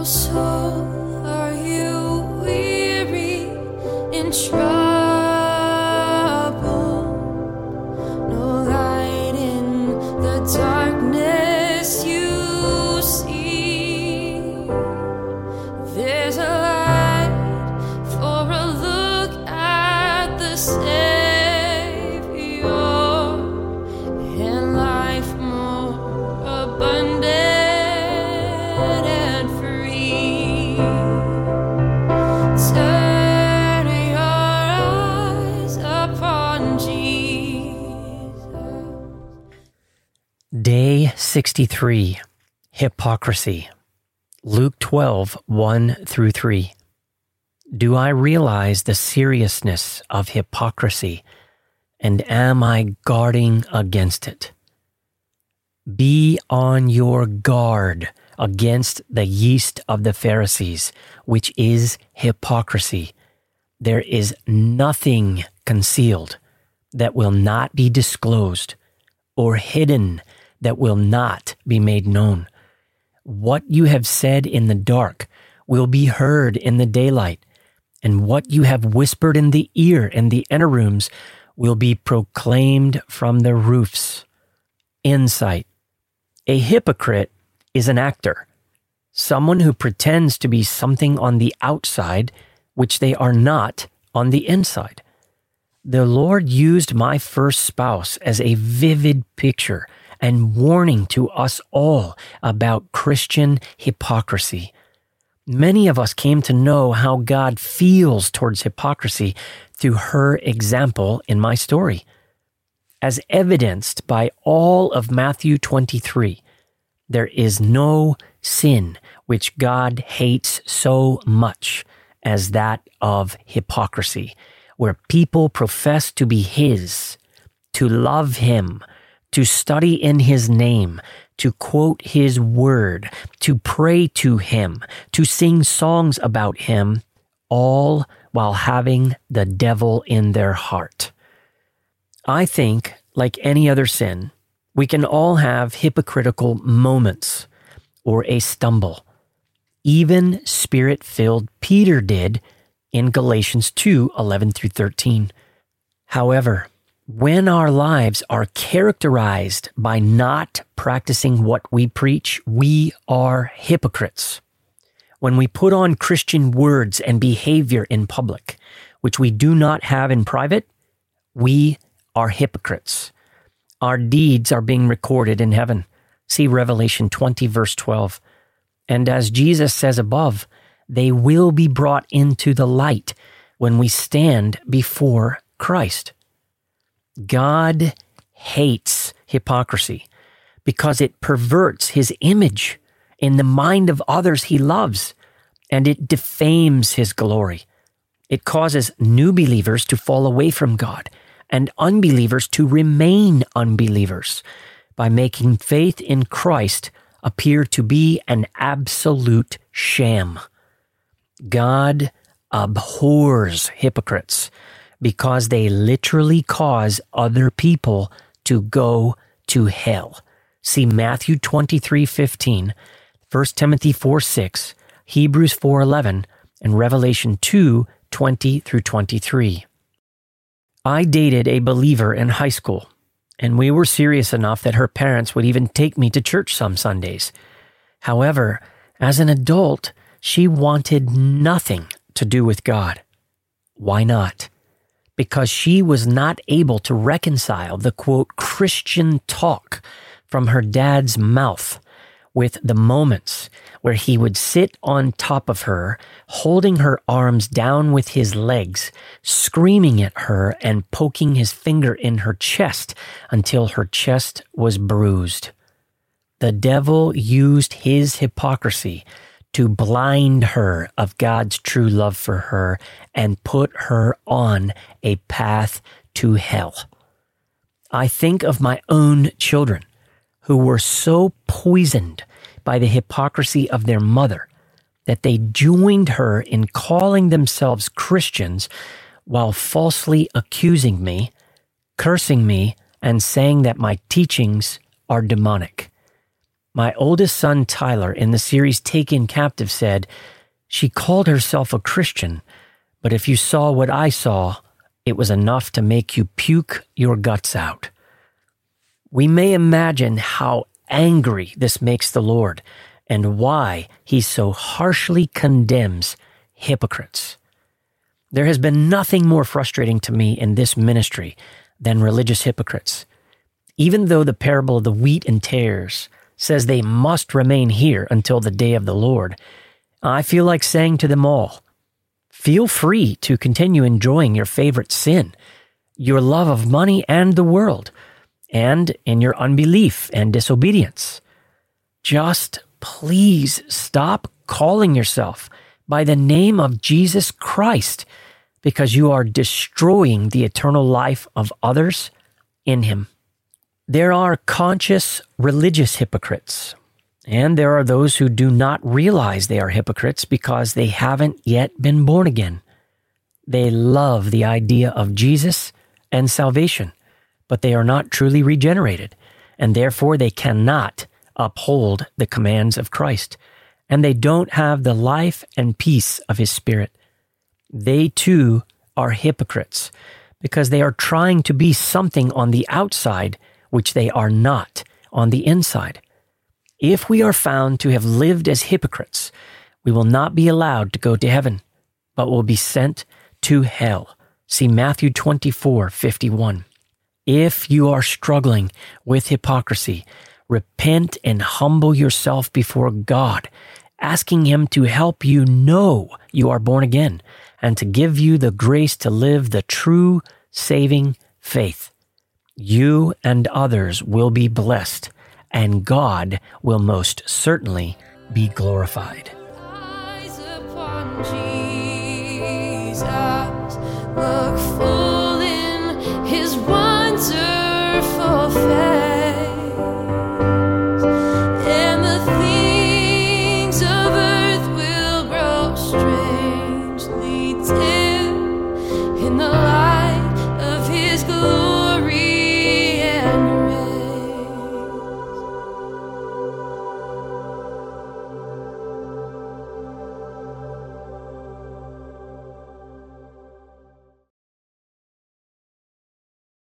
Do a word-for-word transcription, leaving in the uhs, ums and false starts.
soul, are you weary in trouble? No light in the darkness you see. There's a light for a look at the Savior, and life more abundant and free. Turn your eyes upon Jesus. Day sixty-three, Hypocrisy. Luke twelve, one through three. Do I realize the seriousness of hypocrisy, and am I guarding against it? Be on your guard against the yeast of the Pharisees, which is hypocrisy. There is nothing concealed that will not be disclosed, or hidden that will not be made known. What you have said in the dark will be heard in the daylight, and what you have whispered in the ear in the inner rooms will be proclaimed from the roofs. Insight. A hypocrite is an actor, someone who pretends to be something on the outside which they are not on the inside. The Lord used my first spouse as a vivid picture and warning to us all about Christian hypocrisy. Many of us came to know how God feels towards hypocrisy through her example in my story. As evidenced by all of Matthew twenty-three, there is no sin which God hates so much as that of hypocrisy, where people profess to be His, to love Him, to study in His name, to quote His word, to pray to Him, to sing songs about Him, all while having the devil in their heart. I think, like any other sin, we can all have hypocritical moments or a stumble. Even Spirit-filled Peter did in Galatians two, eleven through thirteen. However, when our lives are characterized by not practicing what we preach, we are hypocrites. When we put on Christian words and behavior in public, which we do not have in private, we are hypocrites. Our deeds are being recorded in heaven. See Revelation twenty, verse twelve. And as Jesus says above, they will be brought into the light when we stand before Christ. God hates hypocrisy because it perverts His image in the mind of others He loves, and it defames His glory. It causes new believers to fall away from God and unbelievers to remain unbelievers by making faith in Christ appear to be an absolute sham. God abhors hypocrites because they literally cause other people to go to hell. See Matthew twenty-three, fifteen, First Timothy four, six, Hebrews four, eleven, and Revelation two, twenty through twenty-three. I dated a believer in high school, and we were serious enough that her parents would even take me to church some Sundays. However, as an adult, she wanted nothing to do with God. Why not? Because she was not able to reconcile the, quote, Christian talk from her dad's mouth with the moments where he would sit on top of her, holding her arms down with his legs, screaming at her and poking his finger in her chest until her chest was bruised. The devil used his hypocrisy to blind her of God's true love for her and put her on a path to hell. I think of my own children who were so poisoned by the hypocrisy of their mother that they joined her in calling themselves Christians while falsely accusing me, cursing me, and saying that my teachings are demonic. My oldest son, Tyler, in the series Taken Captive said, "She called herself a Christian, but if you saw what I saw, it was enough to make you puke your guts out." We may imagine how angry this makes the Lord and why he so harshly condemns hypocrites. There has been nothing more frustrating to me in this ministry than religious hypocrites. Even though the parable of the wheat and tares says they must remain here until the day of the Lord, I feel like saying to them all, feel free to continue enjoying your favorite sin, your love of money and the world, and in your unbelief and disobedience. Just please stop calling yourself by the name of Jesus Christ, because you are destroying the eternal life of others in him. There are conscious religious hypocrites, and there are those who do not realize they are hypocrites because they haven't yet been born again. They love the idea of Jesus and salvation, but they are not truly regenerated, and therefore they cannot uphold the commands of Christ, and they don't have the life and peace of his Spirit. They too are hypocrites because they are trying to be something on the outside which they are not on the inside. If we are found to have lived as hypocrites, we will not be allowed to go to heaven, but will be sent to hell. See Matthew twenty-four fifty-one. If you are struggling with hypocrisy, repent and humble yourself before God, asking him to help you know you are born again and to give you the grace to live the true saving faith. You and others will be blessed, and God will most certainly be glorified. Eyes upon Jesus, look full